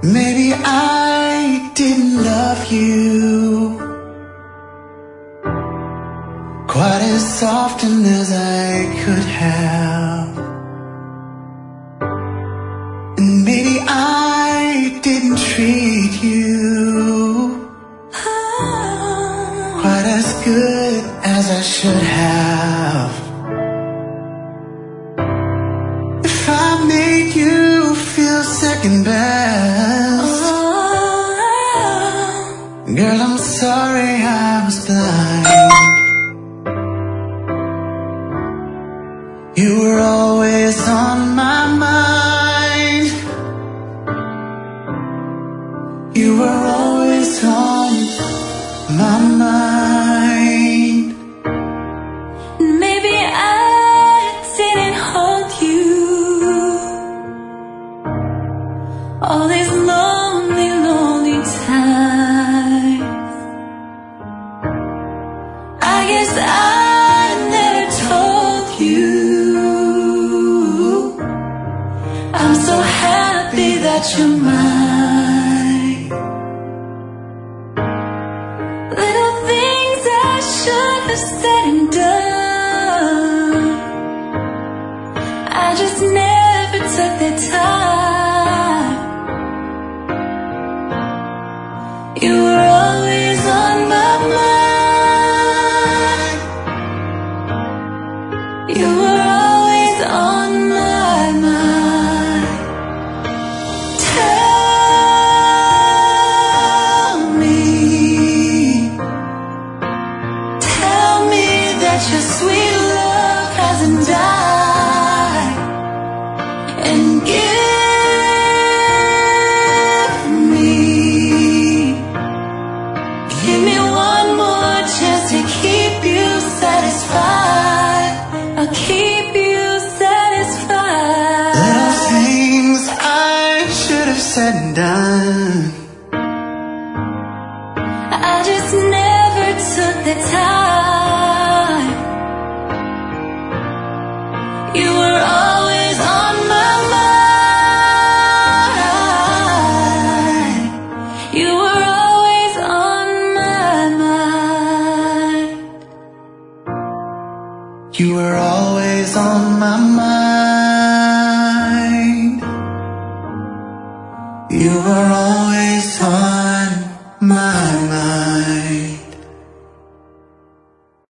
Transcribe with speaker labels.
Speaker 1: Maybe I didn't love you quite as often as I could have, and maybe I didn't treat you quite as good as I should have. If I made you feel second best, girl, I'm sorry I was blind. You were always on my mind. You were always on my mind.
Speaker 2: Maybe I didn't hold you all these lonely, lonely times. I guess I never told you I'm so happy that you're mine. Little things I should have said and done, I just never took the time. You were always on my mind. You were always on my mind. Tell me that your sweet love hasn't died, and give me one more chance to keep you satisfied. I'll keep you satisfied.
Speaker 1: Little things I should have said and done,
Speaker 2: I just never took the time. You were always on my mind. You were always on my mind.
Speaker 1: you were always on my mind. You were always on my mind.